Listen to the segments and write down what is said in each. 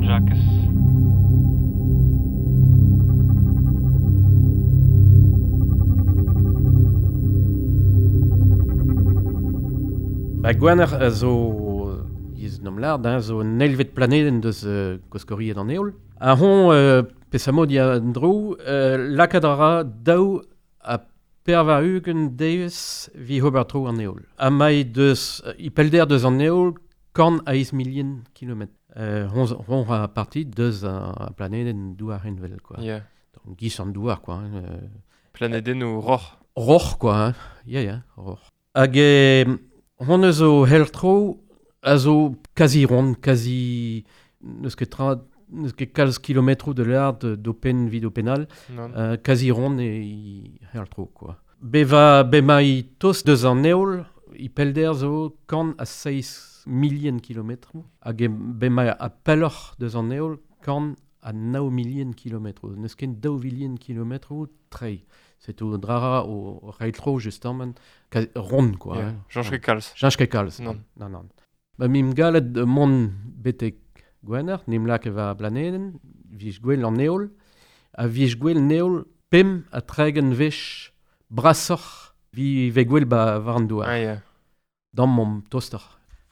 Jacques. Gwener a zo iz nom lard, zo nelvet planeden deus koskoriet an eol. A hon pesamod ya ndrou, lakadra daou a pervahugen deus vi hober tro an eol. A mai deus, ipelder deus an eol, kan a iz milien kilomet. Hon a parti deus a planeden douar henvel, quoi. Yeah. Gis an douar, quoi. Planeden ou roch. Roch, quoi. Ya, roch. Hag hon eus o heltro a zo quasi rond, quasi neus ket kalz kilometrou de l'ard d'open vid openal, quasi rond e heltro, quoi. Be ma i tos deus an eol, i pelder zo kan a 6 milien kilometrou, hag be ma a peloc'h deus an eol kan a 9 milien kilometrou. Neus ken 2 milien kilometrou trei. C'est au drara au heltro justement rond, quoi. Yeah. Janske kalz. Janske kalz. Non. Ba mim galet mon betek gwener, nim lak eva planeden, vij gwell an eol, a vij gwell neol pem a tregen vech brasoc'h vi ve gwell ba var an douar. Ah, yeah. Dan mon toster.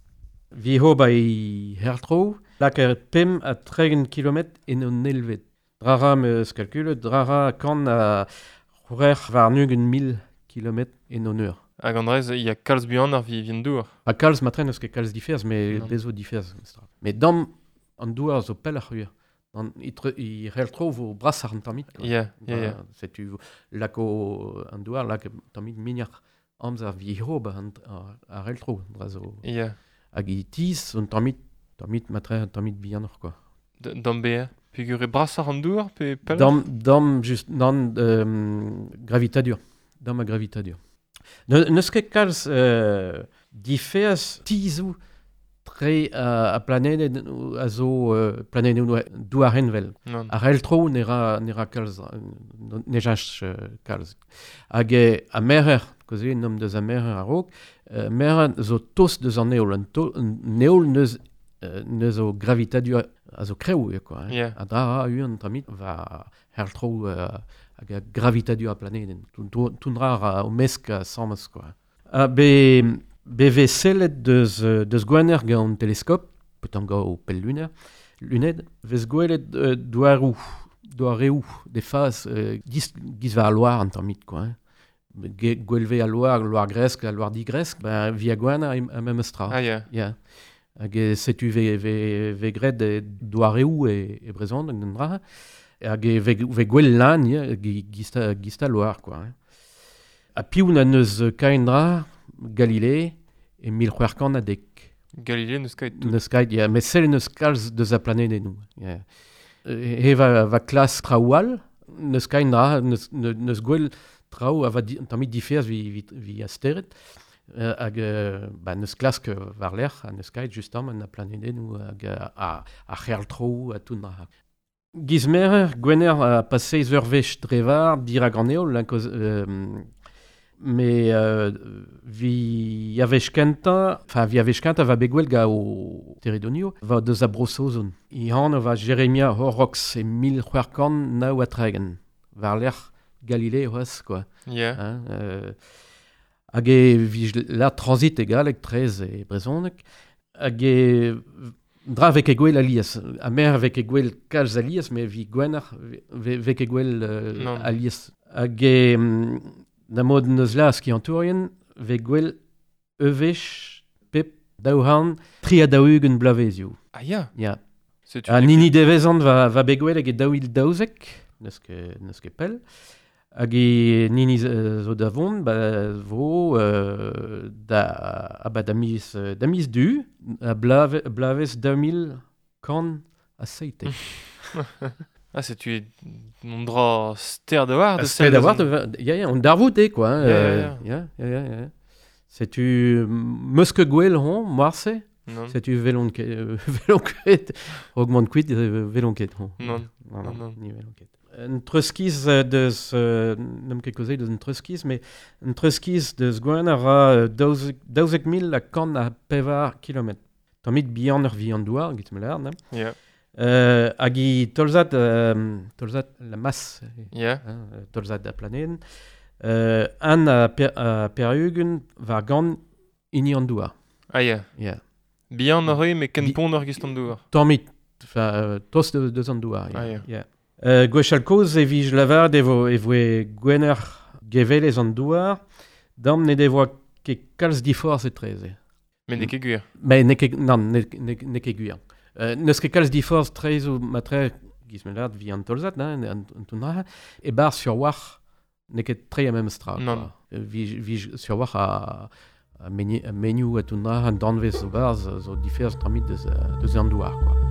Vi ho ba i hertro, lak pem a tregen kilomet en o nelvet. Drara me skalkulet, drara kan a c'hourer var nugen 1000 kilomet en o ur. Hag andrez, il y a kalz buan ar vi vien douar. A kalz matren eus ket kalz difers, me bezo difers. Me dam an douar zo pel ar c'huier. I reltro vo bras ar an tamit. Yeah. Setu lako an douar, lak tamit miniar amzer vi ho ba ar reltro. Yeah. Hag i tiz an tamit matren tamit bianor, quoi. Dam be, pigure bras ar an douar pe pel? Dam just nan gravitadur. Dam a gravitadur. Neus ket kalz difers tizou tre a planeden a zo planeden douar henvel. A reltro nera kalz, ne jach kalz. Hag a merer, koze nom deus a merer a rog, merer zo tos deus an eol. Neol neus o gravitadur a zo kreu, quoi. Yeah. A dra un tamit va reltro hag a gravitadur a planeden. Toundra o mesk a samas, quoi. Be ve sellet deus gwener gant teleskop, petan ga o pel luned, vez gwelet douarou de faz giz va a loar an tamit, quoi. Gwelve a loar gresk, a loar digresk, vi a gwener a mem eustra. Ah, yeah. Hag setu ve gred douarou e brezhon an dra, hag ve gwell lan gista loar, quoi. A piou na neus kaendra Galilée e 1500 a dek. Galilée neus kait tout. Neus kait, ya. Me sell neus kalz deus a planedennou. Yeah. Va klas traoual, neus kaendra, neus gwell traou a va tamit difers vi asteret. Hag neus klask war l'er a neus kait justam a planedennou hag a c'herltro a toundra. Gizmerer, gwener a passeiz ur vech drevar dirag an eol, me vi a vech kenta va begwell ga o teredonio, va deus a brosozon. I han va Jeremia Horrocks e 1409 a tregen, var l'er Galilée oas, quoi. Yeah. Hag vi la transit egalek 13 e brezonek, hag dra vek e gwell alias. A mer vek e gwell kalz alias, me vi gwener vek e gwell alias. Hag na mod neus las ki antourien, vek gwell evech pep daouhan tri a daougen blavezioù. Ah, yeah. Ya. Nini devezant va begwell hag e daouil daouzek, neus ket pel. Hag nini zo da vont, vo da miz du, a blavez 2000 kan a seite. Ah, setu non dra ster da war? Ster da war, on darvoute, quoi. Ya. Setu meus ket gwell hon, moarse? Setu velonket, augment kuit velonket hon. Non, ni velonket. Un treuskiz deus, n'em ket kozet deus un treuskiz, mais un treuskiz deus gwener a 12.000 a kan a pevar kilomet. Tamit bihan ur vi an douar, git me l'ar, ne? Yeah. Hag tolzad la masse, Yeah. tolzad da planen. An a perugen var gant ini an douar. Ah, yeah. Yeah. Bihan hori, mais ken Bi- pont ur gistan douar. Tormit, tos deus an douar. Ah, yeah. Yeah. Gwechal koz e vij lavar evo gwener gevelez an douar, dam ne devoa ket kalz diforz e treze. Mais ne ket gwir. Mais ne ket gwir. Neus ket kalz diforz treze ou matre gizmelad vi an tolzad, an tounra, e bar sur war ne ket tre a mem stra. Non. Vi sur war a menu a tounra an danvez o bar zo diferz tramit deus an douar, quoi.